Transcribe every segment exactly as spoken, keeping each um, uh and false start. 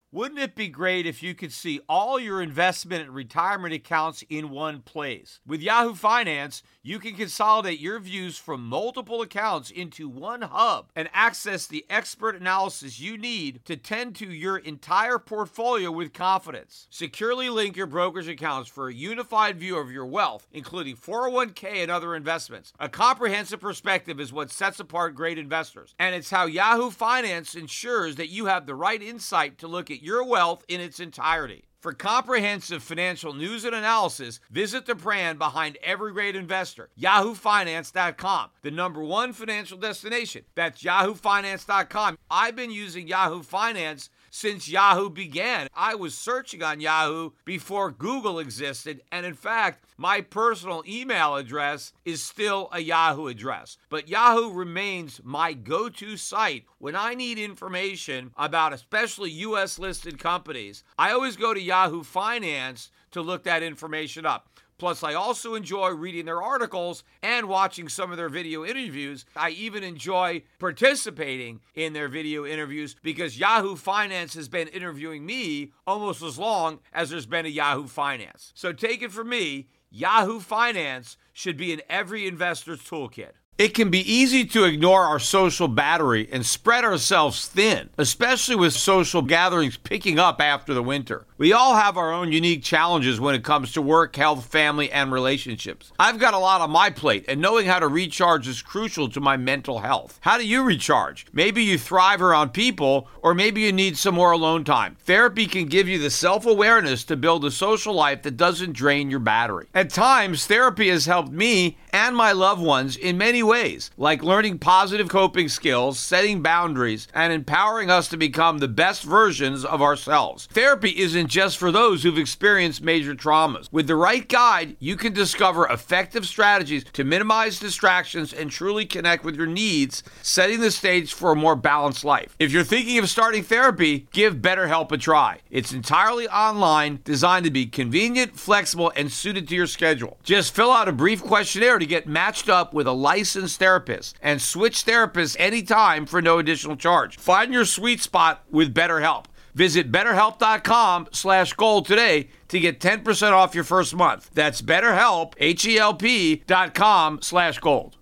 Wouldn't it be great if you could see all your investment and retirement accounts in one place? With Yahoo Finance, you can consolidate your views from multiple accounts into one hub and access the expert analysis you need to tend to your entire portfolio with confidence. Securely link your brokerage accounts for a unified view of your wealth, including four oh one k and other investments. A comprehensive perspective is what sets apart great investors, and it's how Yahoo Finance ensures that you have the right insight to look at your wealth in its entirety. For comprehensive financial news and analysis, visit the brand behind every great investor, yahoo finance dot com, the number one financial destination. That's yahoo finance dot com. I've been using Yahoo Finance since Yahoo began. I was searching on Yahoo before Google existed, and in fact, my personal email address is still a Yahoo address. But Yahoo remains my go-to site when I need information about especially U S listed companies. I always go to Yahoo Finance to look that information up. Plus, I also enjoy reading their articles and watching some of their video interviews. I even enjoy participating in their video interviews because Yahoo Finance has been interviewing me almost as long as there's been a Yahoo Finance. So take it from me, Yahoo Finance should be in every investor's toolkit. It can be easy to ignore our social battery and spread ourselves thin, especially with social gatherings picking up after the winter. We all have our own unique challenges when it comes to work, health, family, and relationships. I've got a lot on my plate, and knowing how to recharge is crucial to my mental health. How do you recharge? Maybe you thrive around people, or maybe you need some more alone time. Therapy can give you the self-awareness to build a social life that doesn't drain your battery. At times, therapy has helped me and my loved ones in many ways, like learning positive coping skills, setting boundaries, and empowering us to become the best versions of ourselves. Therapy isn't just for those who've experienced major traumas. With the right guide, you can discover effective strategies to minimize distractions and truly connect with your needs, setting the stage for a more balanced life. If you're thinking of starting therapy, give BetterHelp a try. It's entirely online, designed to be convenient, flexible, and suited to your schedule. Just fill out a brief questionnaire to get matched up with a licensed therapist and switch therapists anytime for no additional charge. Find your sweet spot with BetterHelp. Visit betterhelp.com slash gold today to get ten percent off your first month. That's BetterHelp, H-E-L-P dot com slash gold.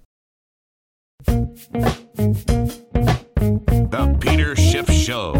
The Peter Schiff Show.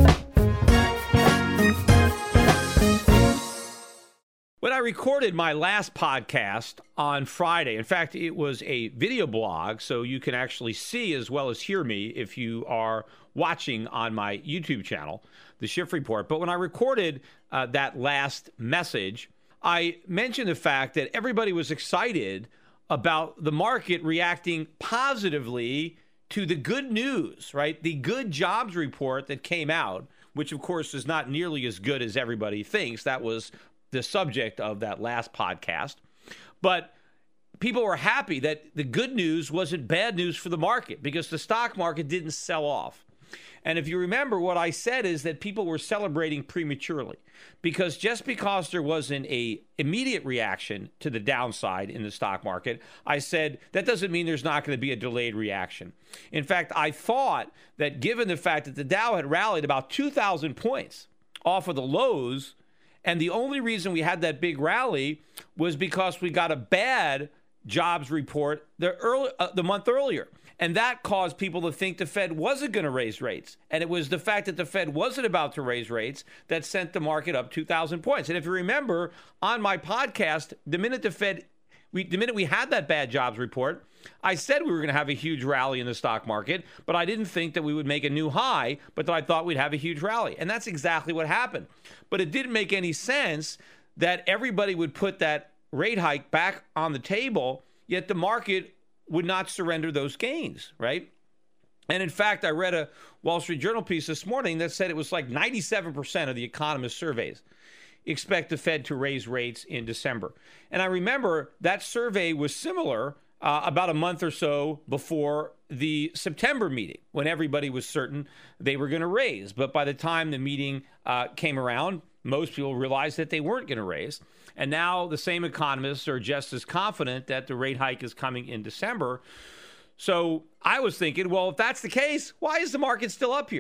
When I recorded my last podcast on Friday, in fact, it was a video blog, so you can actually see as well as hear me if you are watching on my YouTube channel, The Schiff Report. But when I recorded uh, that last message, I mentioned the fact that everybody was excited about the market reacting positively to the good news, right? The good jobs report that came out, which of course is not nearly as good as everybody thinks. That was the subject of that last podcast. But people were happy that the good news wasn't bad news for the market because the stock market didn't sell off. And if you remember, what I said is that people were celebrating prematurely because just because there wasn't a immediate reaction to the downside in the stock market, I said that doesn't mean there's not going to be a delayed reaction. In fact, I thought that given the fact that the Dow had rallied about two thousand points off of the lows, and the only reason we had that big rally was because we got a bad jobs report the early, uh, the month earlier. And that caused people to think the Fed wasn't going to raise rates. And it was the fact that the Fed wasn't about to raise rates that sent the market up two thousand points. And if you remember, on my podcast, the minute the Fed, we, the minute we had that bad jobs report, I said we were going to have a huge rally in the stock market, but I didn't think that we would make a new high, but that I thought we'd have a huge rally. And that's exactly what happened. But it didn't make any sense that everybody would put that rate hike back on the table, yet the market would not surrender those gains, right? And in fact, I read a Wall Street Journal piece this morning that said it was like ninety-seven percent of the economist surveys expect the Fed to raise rates in December. And I remember that survey was similar uh, about a month or so before the September meeting, when everybody was certain they were going to raise. But by the time the meeting uh, came around, most people realized that they weren't going to raise. And now the same economists are just as confident that the rate hike is coming in December. So I was thinking, well, if that's the case, why is the market still up here?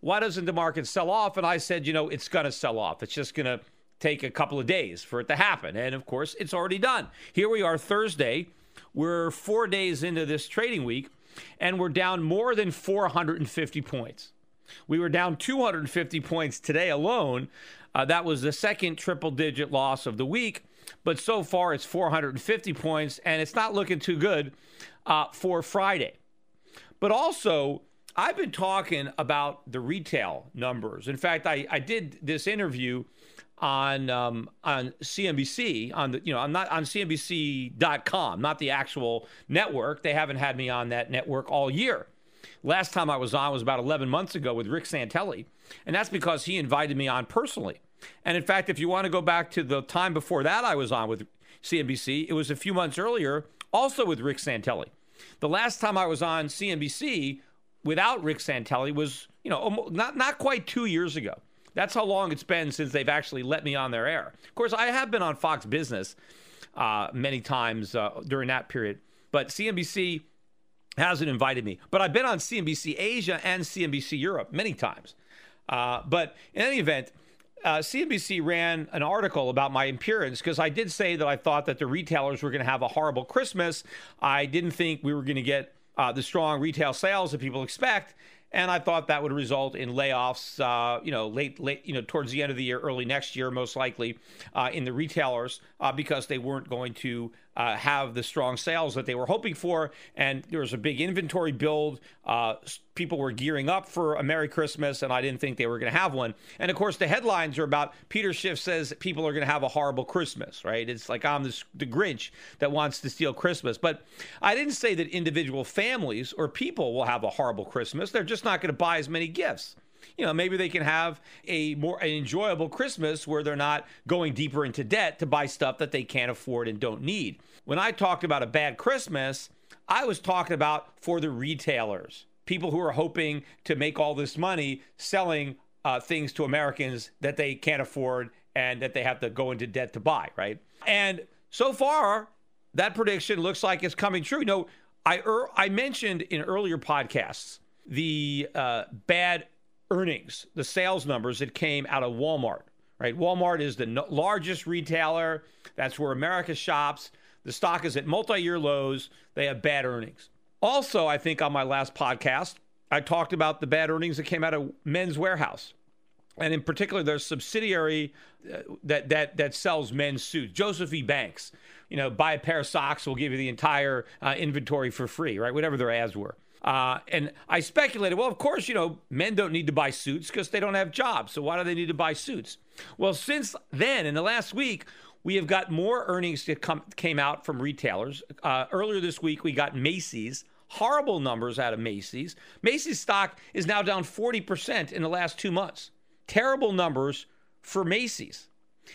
why doesn't the market sell off? And I said, you know, it's going to sell off. It's just going to take a couple of days for it to happen. And, of course, it's already done. Here we are Thursday. We're four days into this trading week, and we're down more than four hundred fifty points. We were down two hundred fifty points today alone. Uh, that was the second triple-digit loss of the week. But so far, it's four hundred fifty points, and it's not looking too good uh, for Friday. But also, I've been talking about the retail numbers. In fact, I, I did this interview on um, on C N B C. On the you know, I'm not on C N B C dot com, not the actual network. They haven't had me on that network all year. Last time I was on was about eleven months ago with Rick Santelli, and that's because he invited me on personally. And in fact, if you want to go back to the time before that I was on with C N B C, it was a few months earlier, also with Rick Santelli. The last time I was on C N B C without Rick Santelli was, you know, almost, not not quite two years ago. That's how long it's been since they've actually let me on their air. Of course, I have been on Fox Business uh, many times uh, during that period, but C N B C hasn't invited me. But I've been on C N B C Asia and C N B C Europe many times. Uh, but in any event, uh, C N B C ran an article about my appearance because I did say that I thought that the retailers were going to have a horrible Christmas. I didn't think we were going to get uh, the strong retail sales that people expect. And I thought that would result in layoffs, uh, you know, late, late, you know, towards the end of the year, early next year, most likely, uh, in the retailers uh, because they weren't going to uh, have the strong sales that they were hoping for. And there was a big inventory build. Uh, people were gearing up for a Merry Christmas, and I didn't think they were going to have one. And of course, the headlines are about Peter Schiff says people are going to have a horrible Christmas, right? It's like I'm this, the Grinch that wants to steal Christmas. But I didn't say that individual families or people will have a horrible Christmas. They're just not going to buy as many gifts. You know, maybe they can have a more an enjoyable Christmas where they're not going deeper into debt to buy stuff that they can't afford and don't need. When I talked about a bad Christmas, I was talking about for the retailers, people who are hoping to make all this money selling uh, things to Americans that they can't afford and that they have to go into debt to buy, right? And so far, that prediction looks like it's coming true. You know, I, er, I mentioned in earlier podcasts the uh, bad earnings, the sales numbers that came out of Walmart, right? Walmart is the no- largest retailer. That's where America shops. The stock is at multi-year lows. They have bad earnings. Also, I think on my last podcast, I talked about the bad earnings that came out of Men's Warehouse. And in particular, their subsidiary uh, that that that sells men's suits, Joseph E. Banks. You know, buy a pair of socks, we'll give you the entire uh, inventory for free, right? Whatever their ads were. Uh, and I speculated, well, of course, you know, men don't need to buy suits because they don't have jobs. So why do they need to buy suits? Well, since then, in the last week, we have got more earnings that come, came out from retailers. Uh, earlier this week, we got Macy's. Horrible numbers out of Macy's. Macy's stock is now down forty percent in the last two months. Terrible numbers for Macy's.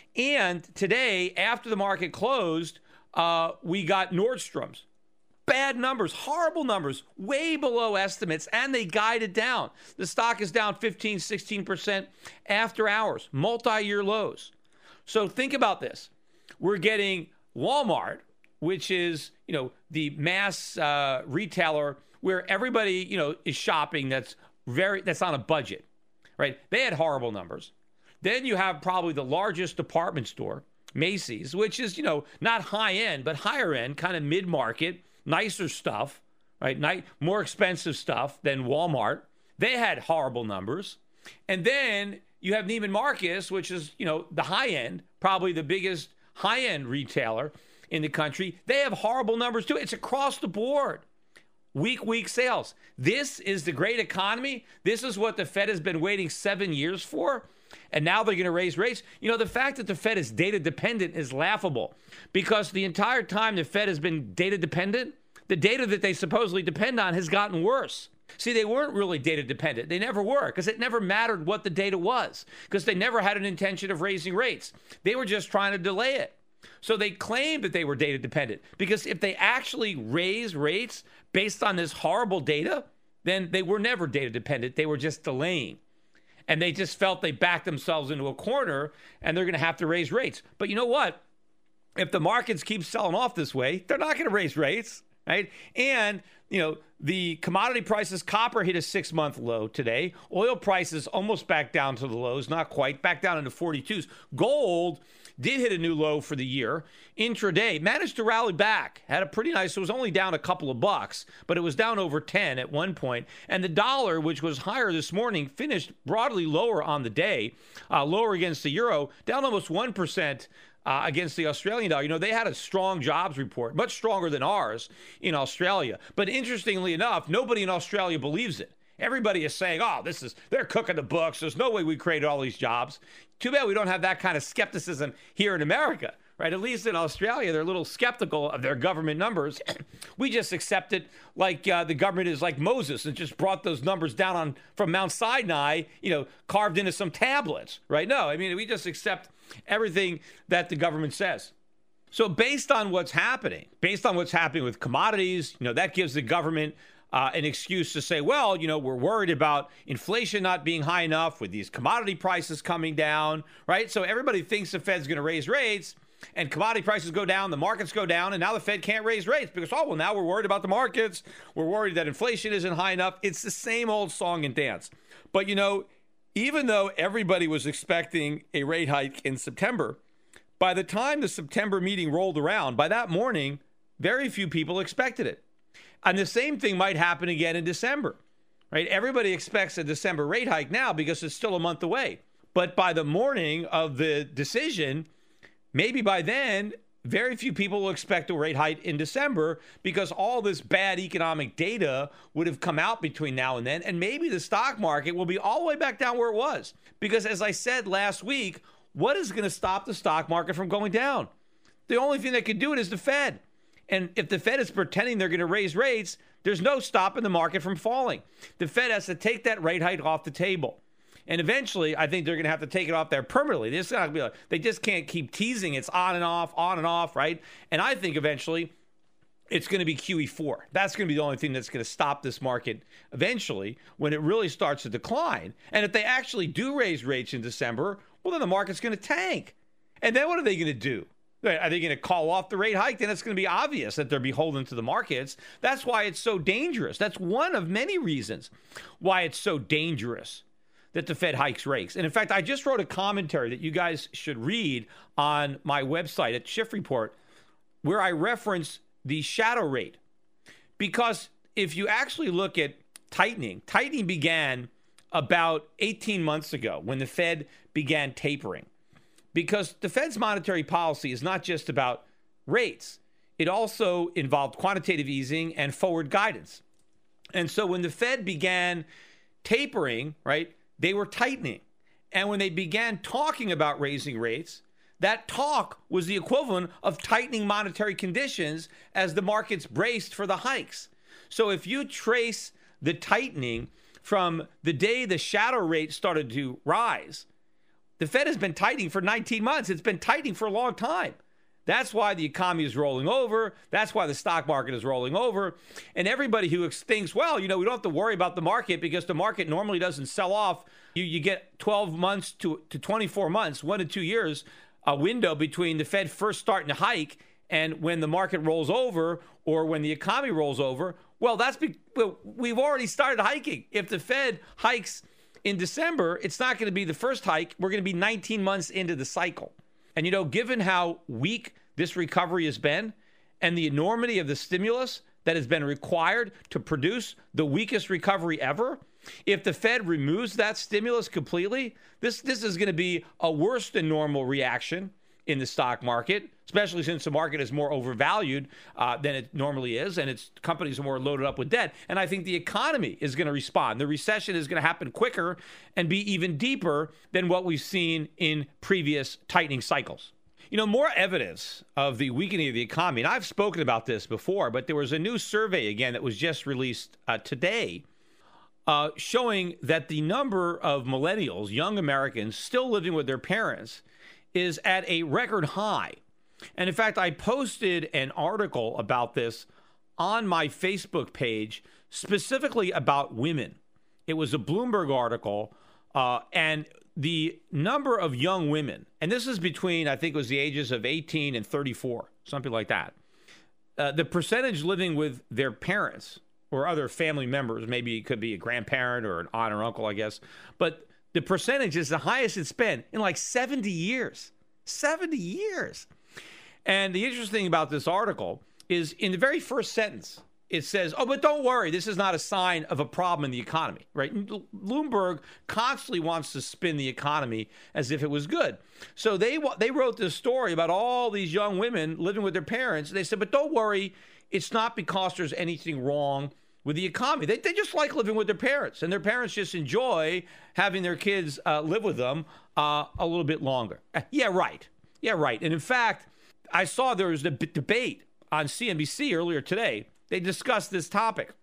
And today, after the market closed, uh, we got Nordstrom's. Bad numbers, horrible numbers, way below estimates, and they guided down. The stock is down fifteen, sixteen percent after hours, multi-year lows. So think about this. We're getting Walmart, which is, you know, the mass uh, retailer where everybody, you know, is shopping that's very, that's on a budget, right? They had horrible numbers. Then you have probably the largest department store, Macy's, which is, you know, not high end, but higher end, kind of mid-market, nicer stuff, right? Nice, more expensive stuff than Walmart. They had horrible numbers. And then you have Neiman Marcus, which is, you know, the high end, probably the biggest high-end retailer in the country. They have horrible numbers too. It's across the board. Weak, weak sales. This is the great economy. This is what the Fed has been waiting seven years for. And now they're going to raise rates. You know, the fact that the Fed is data dependent is laughable because the entire time the Fed has been data dependent, the data that they supposedly depend on has gotten worse. See, they weren't really data dependent. They never were because it never mattered what the data was because they never had an intention of raising rates. They were just trying to delay it. So they claimed that they were data dependent because if they actually raise rates based on this horrible data, then they were never data dependent. They were just delaying. And they just felt they backed themselves into a corner and they're going to have to raise rates. But you know what? If the markets keep selling off this way, they're not going to raise rates. right? And, you know, the commodity prices, copper hit a six-month low today. Oil prices almost back down to the lows, not quite, back down into forty-twos. Gold did hit a new low for the year. Intraday managed to rally back, had a pretty nice, it was only down a couple of bucks, but it was down over ten at one point. And the dollar, which was higher this morning, finished broadly lower on the day, uh, lower against the euro, down almost one percent. Uh, against the Australian dollar. You know, they had a strong jobs report, much stronger than ours in Australia. But interestingly enough, nobody in Australia believes it. Everybody is saying, oh, this is, they're cooking the books. There's no way we created all these jobs. Too bad we don't have that kind of skepticism here in America, right? At least in Australia, they're a little skeptical of their government numbers. We just accept it like uh, the government is like Moses and just brought those numbers down on from Mount Sinai, you know, carved into some tablets, right? No, I mean, we just accept everything that the government says. So based on what's happening, based on what's happening with commodities, you know, that gives the government uh, an excuse to say, well, you know, we're worried about inflation not being high enough with these commodity prices coming down, right? So everybody thinks the Fed's going to raise rates and commodity prices go down, the markets go down, and now the Fed can't raise rates because, oh, well, now we're worried about the markets. We're worried that inflation isn't high enough. It's the same old song and dance. But, you know, even though everybody was expecting a rate hike in September, by the time the September meeting rolled around, by that morning, very few people expected it. And the same thing might happen again in December, right? Everybody expects a December rate hike now because it's still a month away. But by the morning of the decision, maybe by then, very few people will expect a rate hike in December because all this bad economic data would have come out between now and then. And maybe the stock market will be all the way back down where it was. Because as I said last week, what is going to stop the stock market from going down? The only thing that could do it is the Fed. And if the Fed is pretending they're going to raise rates, there's no stopping the market from falling. The Fed has to take that rate hike off the table. And eventually, I think they're going to have to take it off there permanently. They're just, gonna be like, they just can't keep teasing. It's on and off, on and off, right? And I think eventually it's going to be Q E four. That's going to be the only thing that's going to stop this market eventually when it really starts to decline. And if they actually do raise rates in December, well, then the market's going to tank. And then what are they going to do? Are they going to call off the rate hike? Then it's going to be obvious that they're beholden to the markets. That's why it's so dangerous. That's one of many reasons why it's so dangerous that the Fed hikes rates. And in fact, I just wrote a commentary that you guys should read on my website at Schiff Report, where I reference the shadow rate. Because if you actually look at tightening, tightening began about eighteen months ago when the Fed began tapering. Because the Fed's monetary policy is not just about rates. It also involved quantitative easing and forward guidance. And so when the Fed began tapering, right, they were tightening. And when they began talking about raising rates, that talk was the equivalent of tightening monetary conditions as the markets braced for the hikes. So if you trace the tightening from the day the shadow rate started to rise, the Fed has been tightening for nineteen months. It's been tightening for a long time. That's why the economy is rolling over. That's why the stock market is rolling over. And everybody who thinks, well, you know, we don't have to worry about the market because the market normally doesn't sell off. You, you get twelve months to, to twenty-four months, one to two years, a window between the Fed first starting to hike and when the market rolls over or when the economy rolls over. Well, that's be, well, we've already started hiking. If the Fed hikes in December, it's not going to be the first hike. We're going to be nineteen months into the cycle. And, you know, given how weak this recovery has been and the enormity of the stimulus that has been required to produce the weakest recovery ever, if the Fed removes that stimulus completely, this, this is going to be a worse than normal reaction in the stock market, especially since the market is more overvalued uh, than it normally is, and its companies are more loaded up with debt. And I think the economy is going to respond. The recession is going to happen quicker and be even deeper than what we've seen in previous tightening cycles. You know, more evidence of the weakening of the economy, and I've spoken about this before, but there was a new survey again that was just released uh, today uh, showing that the number of millennials, young Americans, still living with their parents is at a record high. And in fact, I posted an article about this on my Facebook page, specifically about women. It was a Bloomberg article, uh, and the number of young women, and this is between, I think it was the ages of eighteen and thirty-four, something like that. uh, the percentage living with their parents or other family members, maybe it could be a grandparent or an aunt or uncle, I guess, but the percentage is the highest it's been in like seventy years. seventy years. And the interesting thing about this article is in the very first sentence, it says, oh, but don't worry, this is not a sign of a problem in the economy, right? Bloomberg constantly wants to spin the economy as if it was good. So they they wrote this story about all these young women living with their parents. They said, but don't worry, it's not because there's anything wrong with the economy. They, they just like living with their parents, and their parents just enjoy having their kids uh, live with them uh, a little bit longer. Uh, yeah, right. Yeah, right. And in fact, I saw there was a b- debate on C N B C earlier today. They discussed this topic,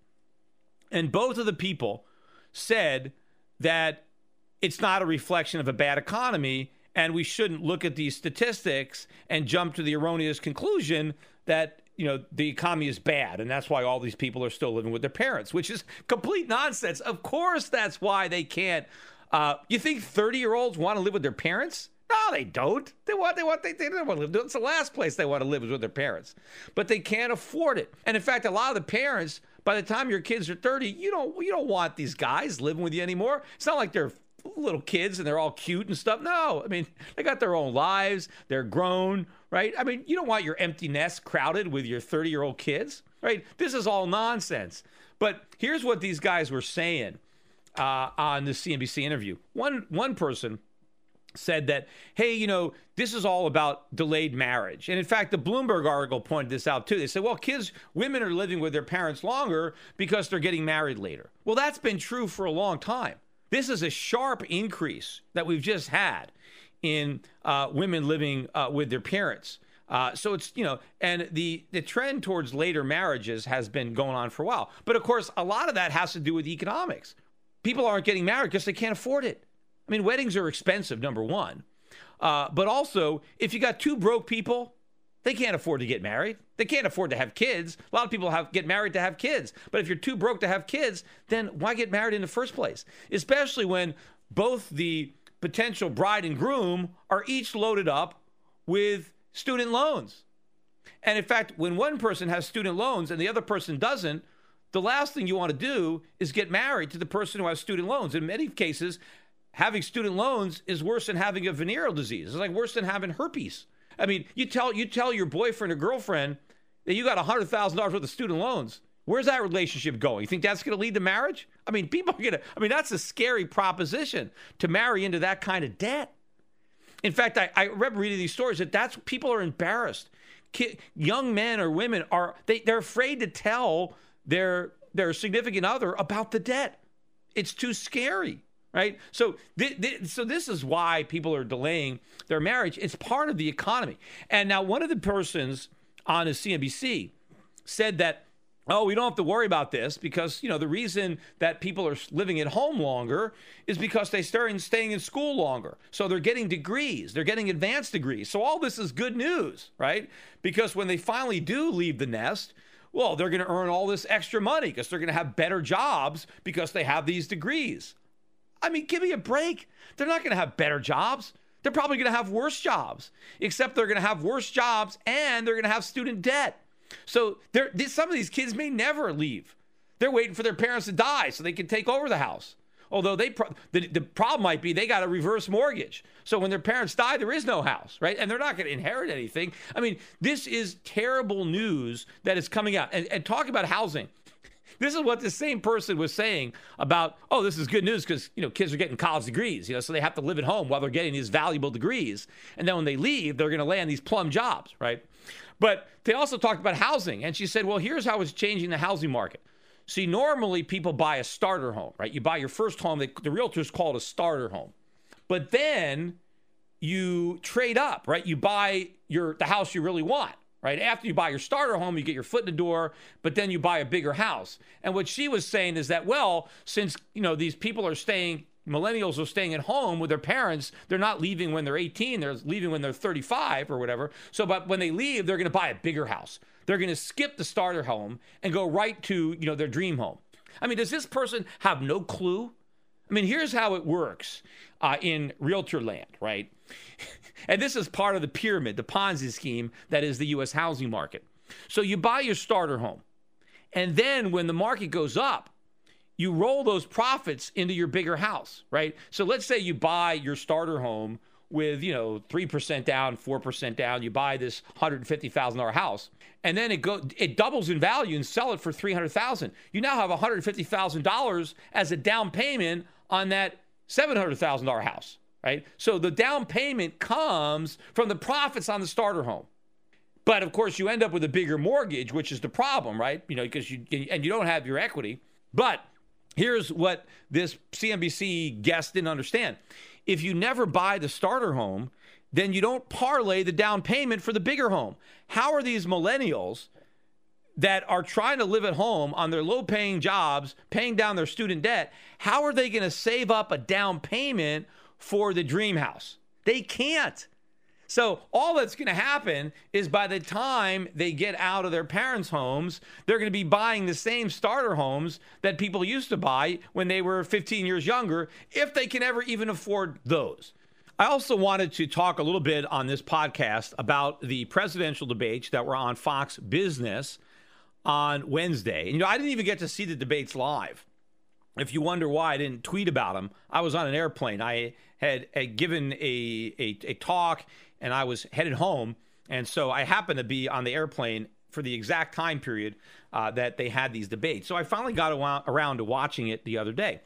and both of the people said that it's not a reflection of a bad economy, and we shouldn't look at these statistics and jump to the erroneous conclusion that, you know, the economy is bad, and that's why all these people are still living with their parents, which is complete nonsense. Of course, that's why they can't. Uh, you think thirty-year-olds want to live with their parents? No, they don't. They want, they want, they, they don't want to live. It's the last place they want to live is with their parents, but they can't afford it. And in fact, a lot of the parents, by the time your kids are thirty, you don't, you don't want these guys living with you anymore. It's not like they're little kids and they're all cute and stuff. No, I mean, they got their own lives. They're grown, right? I mean, you don't want your empty nest crowded with your thirty-year-old kids, right? This is all nonsense. But here's what these guys were saying uh, on the C N B C interview. One, one person said that, hey, you know, this is all about delayed marriage. And in fact, the Bloomberg article pointed this out too. They said, well, kids, women are living with their parents longer because they're getting married later. Well, that's been true for a long time. This is a sharp increase that we've just had in uh, women living uh, with their parents. Uh, so it's, you know, and the, the trend towards later marriages has been going on for a while. But of course, a lot of that has to do with economics. People aren't getting married because they can't afford it. I mean, weddings are expensive, number one. Uh, but also, if you got two broke people, they can't afford to get married. They can't afford to have kids. A lot of people have get married to have kids. But if you're too broke to have kids, then why get married in the first place? Especially when both the potential bride and groom are each loaded up with student loans. And in fact, when one person has student loans and the other person doesn't, the last thing you want to do is get married to the person who has student loans. In many cases, having student loans is worse than having a venereal disease. It's like worse than having herpes. I mean, you tell you tell your boyfriend or girlfriend that you got one hundred thousand dollars worth of student loans. Where's that relationship going? You think that's going to lead to marriage? I mean, people are going to, I mean, that's a scary proposition to marry into that kind of debt. In fact, I, I remember reading these stories that that's, people are embarrassed. Ki- young men or women are, they, they're afraid to tell their, their significant other about the debt. It's too scary. Right. So, th- th- so this is why people are delaying their marriage. It's part of the economy. And now one of the persons on the C N B C said that, oh, we don't have to worry about this because, you know, the reason that people are living at home longer is because they start staying in school longer. So they're getting degrees. They're getting advanced degrees. So all this is good news, right? Because when they finally do leave the nest, well, they're going to earn all this extra money because they're going to have better jobs because they have these degrees. I mean, give me a break. They're not going to have better jobs. They're probably going to have worse jobs, except they're going to have worse jobs and they're going to have student debt. So they're, some of these kids may never leave. They're waiting for their parents to die so they can take over the house. Although they, pro- the, the problem might be they got a reverse mortgage. So when their parents die, there is no house, right? And they're not going to inherit anything. I mean, this is terrible news that is coming out. And, and talk about housing. This is what the same person was saying about, oh, this is good news because, you know, kids are getting college degrees, you know, so they have to live at home while they're getting these valuable degrees. And then when they leave, they're going to land these plum jobs, right? But they also talked about housing. And she said, well, here's how it's changing the housing market. See, normally people buy a starter home, right? You buy your first home. They, the realtors call it a starter home. But then you trade up, right? You buy your the house you really want. Right? After you buy your starter home, you get your foot in the door, but then you buy a bigger house. And what she was saying is that, well, since, you know, these people are staying, millennials are staying at home with their parents, they're not leaving when they're eighteen, they're leaving when they're thirty-five or whatever. So, but when they leave, they're going to buy a bigger house. They're going to skip the starter home and go right to, you know, their dream home. I mean, does this person have no clue? I mean, here's how it works uh, in realtor land, right? And this is part of the pyramid, the Ponzi scheme that is the U S housing market. So you buy your starter home. And then when the market goes up, you roll those profits into your bigger house, right? So let's say you buy your starter home with, you know, three percent down, four percent down. You buy this one hundred fifty thousand dollars house, and then it go it doubles in value and sell it for three hundred thousand dollars. You now have one hundred fifty thousand dollars as a down payment on that seven hundred thousand dollars house, right? So the down payment comes from the profits on the starter home. But of course, you end up with a bigger mortgage, which is the problem, right? You know, because you and you don't have your equity. But here's what this C N B C guest didn't understand. If you never buy the starter home, then you don't parlay the down payment for the bigger home. How are these millennials that are trying to live at home on their low-paying jobs, paying down their student debt, how are they going to save up a down payment for the dream house? They can't. So all that's going to happen is by the time they get out of their parents' homes, they're going to be buying the same starter homes that people used to buy when they were fifteen years younger, if they can ever even afford those. I also wanted to talk a little bit on this podcast about the presidential debates that were on Fox Business on Wednesday. And, you know, I didn't even get to see the debates live. If you wonder why I didn't tweet about them, I was on an airplane. I had, had given a, a, a talk, and I was headed home. And so I happened to be on the airplane for the exact time period uh, that they had these debates. So I finally got around to watching it the other day.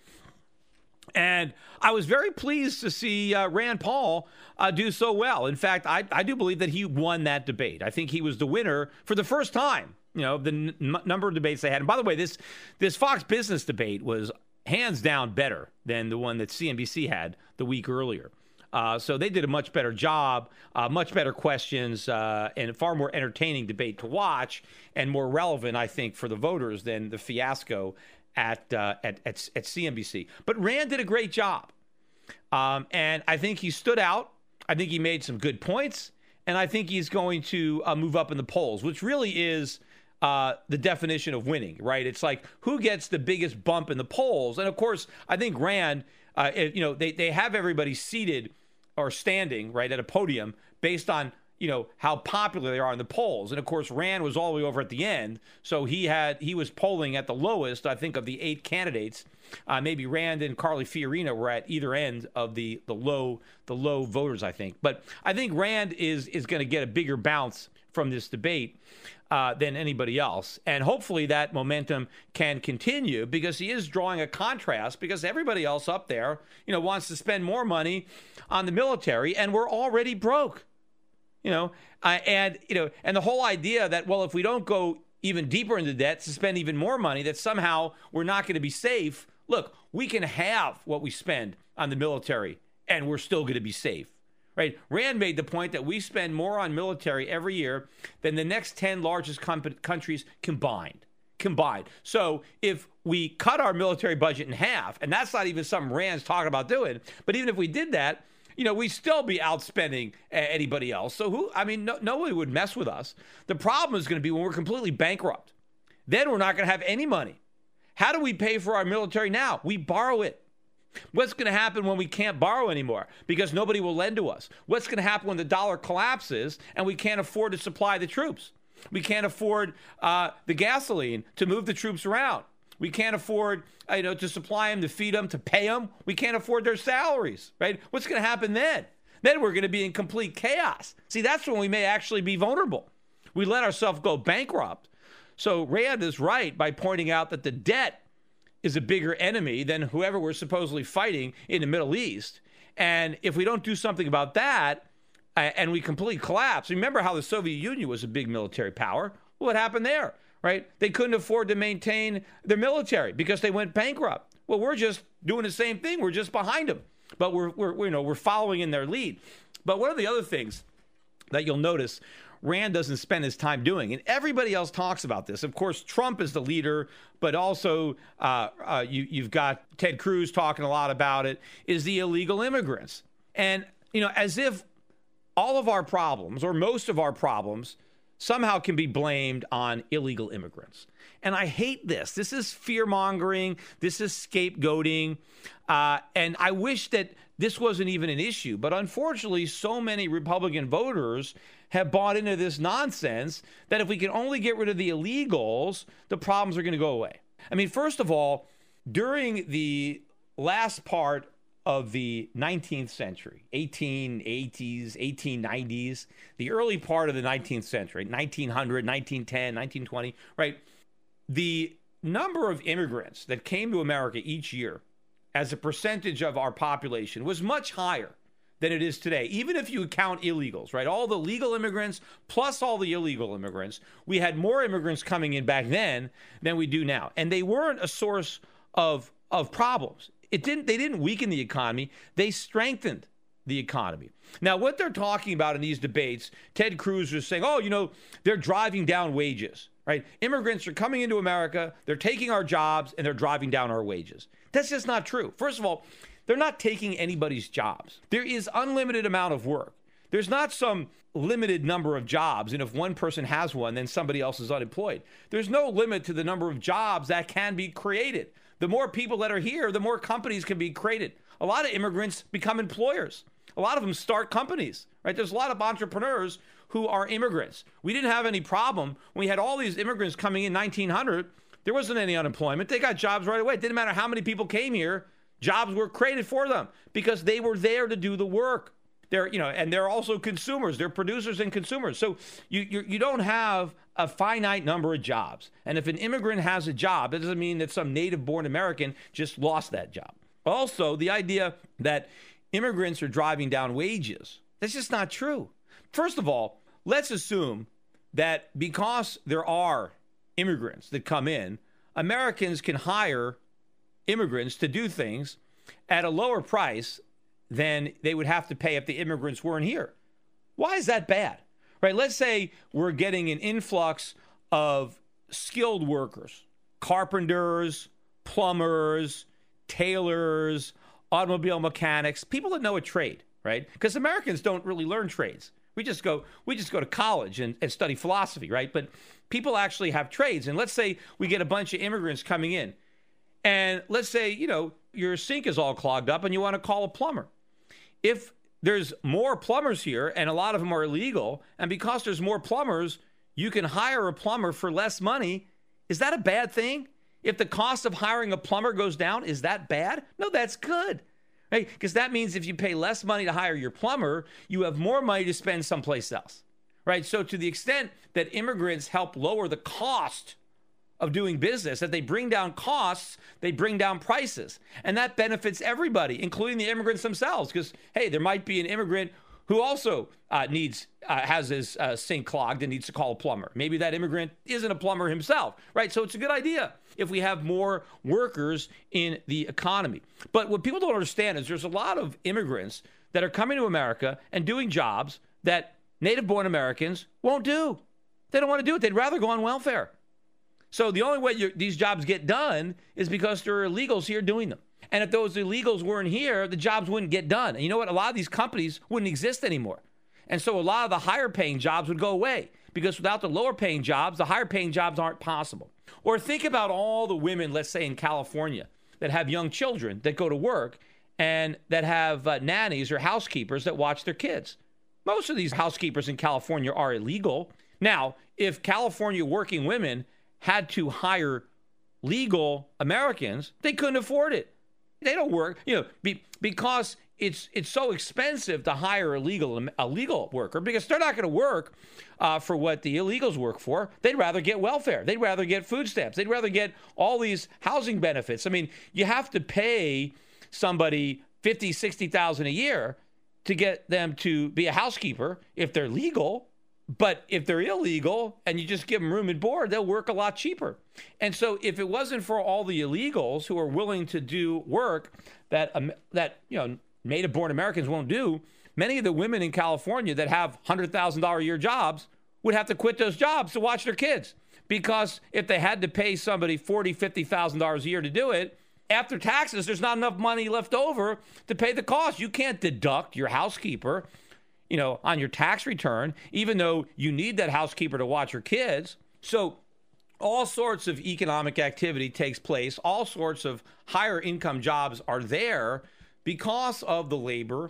And I was very pleased to see uh, Rand Paul uh, do so well. In fact, I, I do believe that he won that debate. I think he was the winner for the first time, you know, the n- number of debates they had. And by the way, this this Fox Business debate was hands down better than the one that C N B C had the week earlier. Uh, so they did a much better job, uh, much better questions, uh, and a far more entertaining debate to watch, and more relevant, I think, for the voters than the fiasco at uh, at, at at C N B C. But Rand did a great job, um, and I think he stood out. I think he made some good points, and I think he's going to uh, move up in the polls, which really is uh, the definition of winning, right? It's like who gets the biggest bump in the polls, and of course, I think Rand. Uh, you know, they they have everybody seated or standing right at a podium based on, you know, how popular they are in the polls. And of course, Rand was all the way over at the end. So he had he was polling at the lowest, I think, of the eight candidates. Uh, maybe Rand and Carly Fiorina were at either end of the the low the low voters, I think. But I think Rand is is going to get a bigger bounce from this debate uh, than anybody else. And hopefully that momentum can continue because he is drawing a contrast because everybody else up there, you know, wants to spend more money on the military and we're already broke, you know, uh, and, you know, and the whole idea that, well, if we don't go even deeper into debt to spend even more money, that somehow we're not going to be safe. Look, we can have what we spend on the military and we're still going to be safe. Right? Rand made the point that we spend more on military every year than the next ten largest com- countries combined. Combined. So if we cut our military budget in half, and that's not even something Rand's talking about doing, but even if we did that, you know, we'd still be outspending uh, anybody else. So who, I mean, no, nobody would mess with us. The problem is going to be when we're completely bankrupt. Then we're not going to have any money. How do we pay for our military now? We borrow it. What's going to happen when we can't borrow anymore because nobody will lend to us? What's going to happen when the dollar collapses and we can't afford to supply the troops? We can't afford uh, the gasoline to move the troops around. We can't afford, uh, you know, to supply them, to feed them, to pay them. We can't afford their salaries, right? What's going to happen then? Then we're going to be in complete chaos. See, that's when we may actually be vulnerable. We let ourselves go bankrupt. So Rand is right by pointing out that the debt is a bigger enemy than whoever we're supposedly fighting in the Middle East. And if we don't do something about that uh, and we completely collapse, remember how the Soviet Union was a big military power? Well, what happened there, right? They couldn't afford to maintain their military because they went bankrupt. Well, we're just doing the same thing. We're just behind them, but we're, we're, we're you know, we're following in their lead. But one of the other things that you'll notice Rand doesn't spend his time doing, and everybody else talks about this. Of course, Trump is the leader, but also uh, uh, you, you've got Ted Cruz talking a lot about it, is the illegal immigrants. And, you know, as if all of our problems, or most of our problems, somehow can be blamed on illegal immigrants. And I hate this. This is fear-mongering. This is scapegoating. Uh, and I wish that this wasn't even an issue. But unfortunately, so many Republican voters have bought into this nonsense that if we can only get rid of the illegals, the problems are going to go away. I mean, first of all, during the last part of the nineteenth century, eighteen eighties, eighteen nineties, the early part of the nineteenth century, nineteen hundred, nineteen ten, nineteen twenty, right? The number of immigrants that came to America each year as a percentage of our population was much higher than it is today, even if you count illegals, right? All the legal immigrants plus all the illegal immigrants. We had more immigrants coming in back then than we do now. And they weren't a source of, of problems. It didn't, they didn't weaken the economy. They strengthened the economy. Now, what they're talking about in these debates, Ted Cruz was saying, oh, you know, they're driving down wages, right? Immigrants are coming into America, they're taking our jobs, and they're driving down our wages. That's just not true. First of all, they're not taking anybody's jobs. There is unlimited amount of work. There's not some limited number of jobs, and if one person has one, then somebody else is unemployed. There's no limit to the number of jobs that can be created. The more people that are here, the more companies can be created. A lot of immigrants become employers. A lot of them start companies, right? There's a lot of entrepreneurs who are immigrants. We didn't have any problem when we had all these immigrants coming in nineteen hundred. There wasn't any unemployment. They got jobs right away. It didn't matter how many people came here. Jobs were created for them because they were there to do the work. They're, you know, and they're also consumers. They're producers and consumers. So you you, you don't have a finite number of jobs. And if an immigrant has a job, it doesn't mean that some native-born American just lost that job. Also, the idea that immigrants are driving down wages, that's just not true. First of all, let's assume that because there are immigrants that come in, Americans can hire immigrants to do things at a lower price than they would have to pay if the immigrants weren't here. Why is that bad? Right? Let's say we're getting an influx of skilled workers, carpenters, plumbers, tailors, automobile mechanics, people that know a trade, right? Because Americans don't really learn trades. We just go, we just go to college and, and study philosophy, right? But people actually have trades. And let's say we get a bunch of immigrants coming in. And let's say, you know, your sink is all clogged up and you want to call a plumber. If there's more plumbers here and a lot of them are illegal, and because there's more plumbers, you can hire a plumber for less money. Is that a bad thing? If the cost of hiring a plumber goes down, is that bad? No, that's good. Right? Because that means if you pay less money to hire your plumber, you have more money to spend someplace else. Right? So to the extent that immigrants help lower the cost of doing business, that they bring down costs, they bring down prices. And that benefits everybody, including the immigrants themselves. Because, hey, there might be an immigrant who also uh, needs, uh, has his uh, sink clogged and needs to call a plumber. Maybe that immigrant isn't a plumber himself, right? So it's a good idea if we have more workers in the economy. But what people don't understand is there's a lot of immigrants that are coming to America and doing jobs that native-born Americans won't do. They don't want to do it. They'd rather go on welfare. So the only way you're, these jobs get done is because there are illegals here doing them. And if those illegals weren't here, the jobs wouldn't get done. And you know what? A lot of these companies wouldn't exist anymore. And so a lot of the higher paying jobs would go away because without the lower paying jobs, the higher paying jobs aren't possible. Or think about all the women, let's say in California, that have young children that go to work and that have uh, nannies or housekeepers that watch their kids. Most of these housekeepers in California are illegal. Now, if California working women had to hire legal Americans, they couldn't afford it. They don't work, you know, be, because it's it's so expensive to hire a legal a legal worker because they're not going to work uh, for what the illegals work for. They'd rather get welfare. They'd rather get food stamps. They'd rather get all these housing benefits. I mean, you have to pay somebody fifty, sixty thousand a year to get them to be a housekeeper if they're legal. But if they're illegal and you just give them room and board, they'll work a lot cheaper. And so if it wasn't for all the illegals who are willing to do work that, um, that you know, native-born Americans won't do, many of the women in California that have one hundred thousand dollars a year jobs would have to quit those jobs to watch their kids. Because if they had to pay somebody forty thousand dollars, fifty thousand dollars a year to do it, after taxes, there's not enough money left over to pay the cost. You can't deduct your housekeeper, you know, on your tax return, even though you need that housekeeper to watch your kids. So all sorts of economic activity takes place. All sorts of higher income jobs are there because of the labor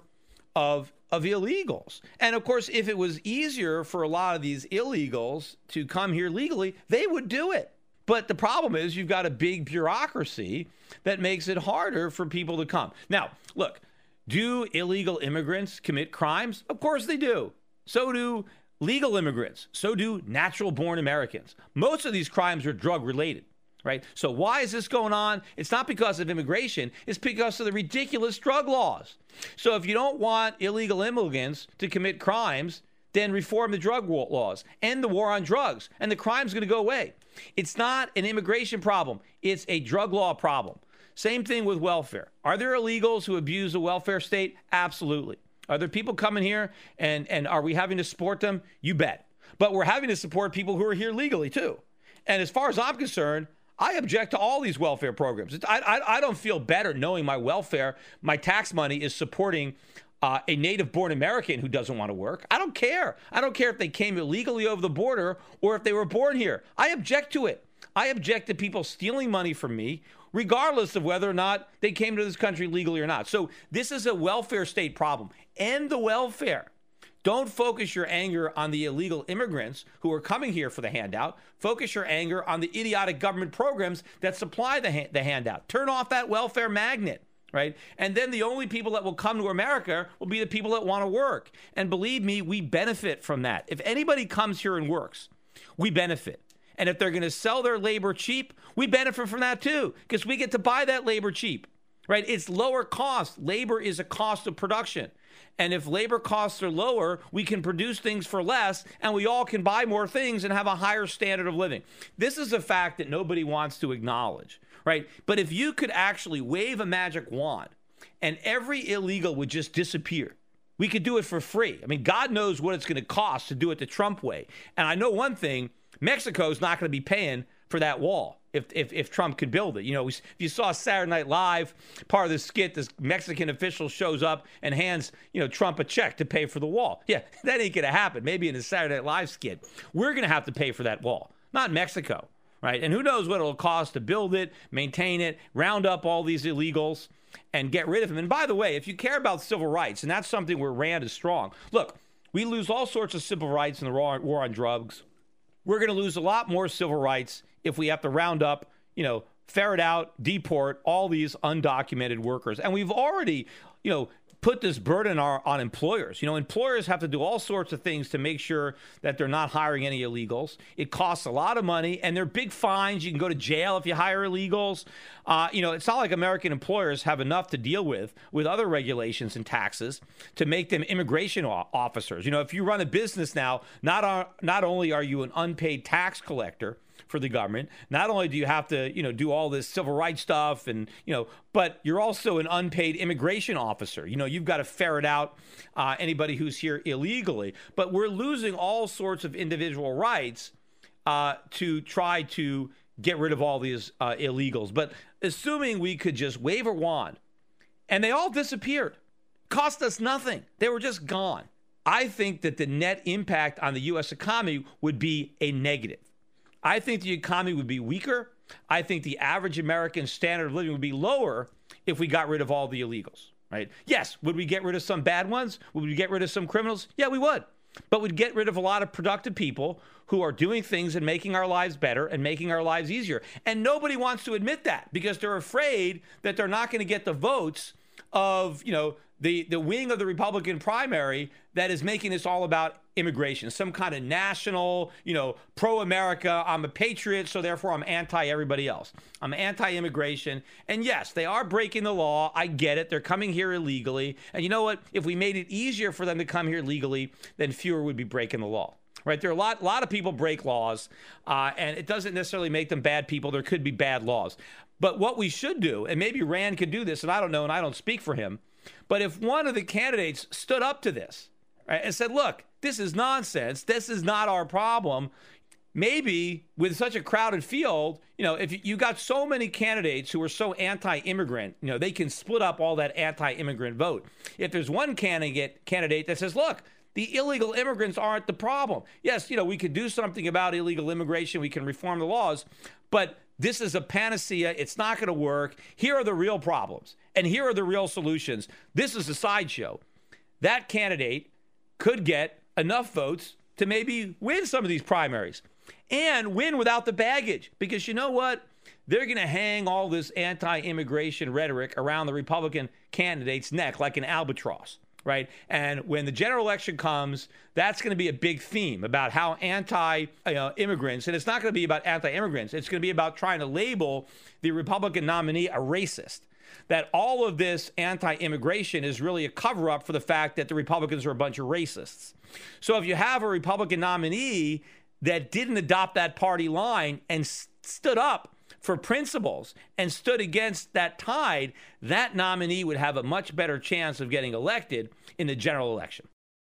of of illegals. And of course, if it was easier for a lot of these illegals to come here legally, they would do it. But the problem is you've got a big bureaucracy that makes it harder for people to come. Now, look, do illegal immigrants commit crimes? Of course they do. So do legal immigrants. So do natural-born Americans. Most of these crimes are drug-related, right? So why is this going on? It's not because of immigration. It's because of the ridiculous drug laws. So if you don't want illegal immigrants to commit crimes, then reform the drug laws, end the war on drugs, and the crime's going to go away. It's not an immigration problem. It's a drug law problem. Same thing with welfare. Are there illegals who abuse the welfare state? Absolutely. Are there people coming here and, and are we having to support them? You bet. But we're having to support people who are here legally too. And as far as I'm concerned, I object to all these welfare programs. I, I, I don't feel better knowing my welfare, my tax money is supporting uh, a native-born American who doesn't want to work. I don't care. I don't care if they came illegally over the border or if they were born here. I object to it. I object to people stealing money from me, regardless of whether or not they came to this country legally or not. So this is a welfare state problem. End the welfare. Don't focus your anger on the illegal immigrants who are coming here for the handout. Focus your anger on the idiotic government programs that supply the, ha- the handout. Turn off that welfare magnet, right? And then the only people that will come to America will be the people that want to work. And believe me, we benefit from that. If anybody comes here and works, we benefit. And if they're going to sell their labor cheap, we benefit from that too, because we get to buy that labor cheap, right? It's lower cost. Labor is a cost of production. And if labor costs are lower, we can produce things for less, and we all can buy more things and have a higher standard of living. This is a fact that nobody wants to acknowledge, right? But if you could actually wave a magic wand and every illegal would just disappear, we could do it for free. I mean, God knows what it's going to cost to do it the Trump way. And I know one thing, Mexico's not going to be paying for that wall if, if if Trump could build it. You know, if you saw Saturday Night Live, part of the skit, this Mexican official shows up and hands, you know, Trump a check to pay for the wall. Yeah, that ain't going to happen. Maybe in the Saturday Night Live skit. We're going to have to pay for that wall, not Mexico, right? And who knows what it'll cost to build it, maintain it, round up all these illegals, and get rid of them. And by the way, if you care about civil rights, and that's something where Rand is strong, look, we lose all sorts of civil rights in the war on drugs. We're going to lose a lot more civil rights if we have to round up, you know, ferret out, deport all these undocumented workers. And we've already, you know, put this burden on, on employers. You know, employers have to do all sorts of things to make sure that they're not hiring any illegals. It costs a lot of money, and there are big fines. You can go to jail if you hire illegals. Uh, you know, it's not like American employers have enough to deal with with other regulations and taxes to make them immigration officers. You know, if you run a business now, not, are, not only are you an unpaid tax collector for the government, not only do you have to, you know, do all this civil rights stuff and, you know, but you're also an unpaid immigration officer. You know, you've got to ferret out uh, anybody who's here illegally. But we're losing all sorts of individual rights uh, to try to get rid of all these uh, illegals. But assuming we could just wave a wand and they all disappeared, cost us nothing. They were just gone. I think that the net impact on the U S economy would be a negative. I think the economy would be weaker. I think the average American standard of living would be lower if we got rid of all the illegals, right? Yes, would we get rid of some bad ones? Would we get rid of some criminals? Yeah, we would. But we'd get rid of a lot of productive people who are doing things and making our lives better and making our lives easier. And nobody wants to admit that because they're afraid that they're not going to get the votes of, you know, the, the wing of the Republican primary that is making this all about immigration, some kind of national, you know, pro-America. I'm a patriot, so therefore I'm anti-everybody else. I'm anti-immigration. And yes, they are breaking the law. I get it. They're coming here illegally. And you know what? If we made it easier for them to come here legally, then fewer would be breaking the law. Right? There are a lot, lot of people break laws, uh, and it doesn't necessarily make them bad people. There could be bad laws. But what we should do, and maybe Rand could do this, and I don't know, and I don't speak for him, but if one of the candidates stood up to this, right, and said, look, this is nonsense, this is not our problem, maybe with such a crowded field, you know, if you got so many candidates who are so anti-immigrant, you know, they can split up all that anti-immigrant vote. If there's one candidate candidate that says, look, the illegal immigrants aren't the problem. Yes, you know, we could do something about illegal immigration. We can reform the laws. But this is a panacea. It's not going to work. Here are the real problems, and here are the real solutions. This is a sideshow. That candidate could get enough votes to maybe win some of these primaries and win without the baggage. Because you know what? They're going to hang all this anti-immigration rhetoric around the Republican candidate's neck like an albatross, right? And when the general election comes, that's going to be a big theme about how anti-immigrants, and it's not going to be about anti-immigrants, it's going to be about trying to label the Republican nominee a racist. That all of this anti-immigration is really a cover-up for the fact that the Republicans are a bunch of racists. So if you have a Republican nominee that didn't adopt that party line and st- stood up for principles and stood against that tide, that nominee would have a much better chance of getting elected in the general election.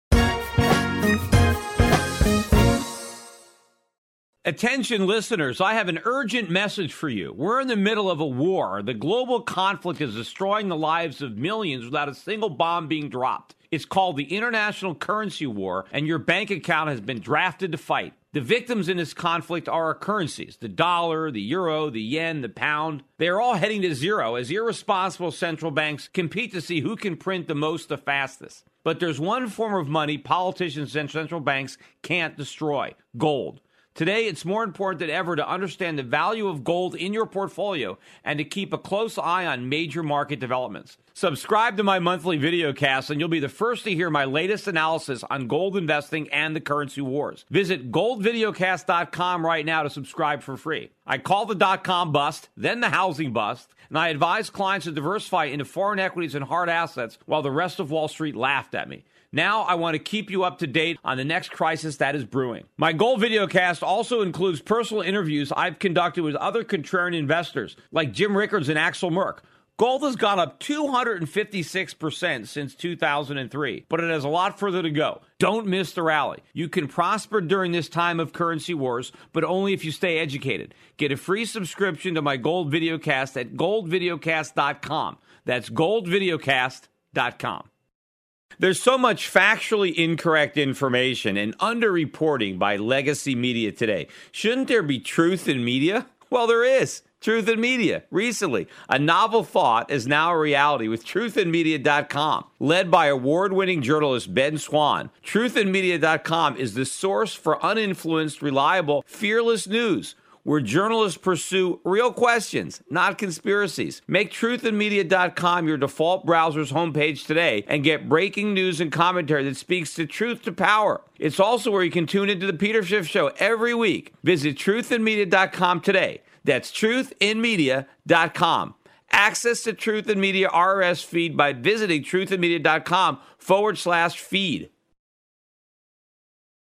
Attention listeners, I have an urgent message for you. We're in the middle of a war. The global conflict is destroying the lives of millions without a single bomb being dropped. It's called the International Currency War, and your bank account has been drafted to fight. The victims in this conflict are our currencies, the dollar, the euro, the yen, the pound. They are all heading to zero as irresponsible central banks compete to see who can print the most the fastest. But there's one form of money politicians and central banks can't destroy: gold. Today, it's more important than ever to understand the value of gold in your portfolio and to keep a close eye on major market developments. Subscribe to my monthly videocast and you'll be the first to hear my latest analysis on gold investing and the currency wars. Visit gold videocast dot com right now to subscribe for free. I call the dot-com bust, then the housing bust, and I advise clients to diversify into foreign equities and hard assets while the rest of Wall Street laughed at me. Now I want to keep you up to date on the next crisis that is brewing. My Gold Videocast also includes personal interviews I've conducted with other contrarian investors like Jim Rickards and Axel Merck. Gold has gone up two hundred fifty-six percent since two thousand three, but it has a lot further to go. Don't miss the rally. You can prosper during this time of currency wars, but only if you stay educated. Get a free subscription to my Gold Videocast at gold videocast dot com. That's gold videocast dot com. There's so much factually incorrect information and underreporting by legacy media today. Shouldn't there be truth in media? Well, there is. Truth in Media. Recently, a novel thought is now a reality with truth in media dot com. Led by award-winning journalist Ben Swan, truth in media dot com is the source for uninfluenced, reliable, fearless news, where journalists pursue real questions, not conspiracies. Make truth in media dot com your default browser's homepage today and get breaking news and commentary that speaks to truth to power. It's also where you can tune into the Peter Schiff Show every week. Visit truth in media dot com today. That's truth in media dot com. Access to Truth in Media R S S feed by visiting truth in media dot com forward slash feed.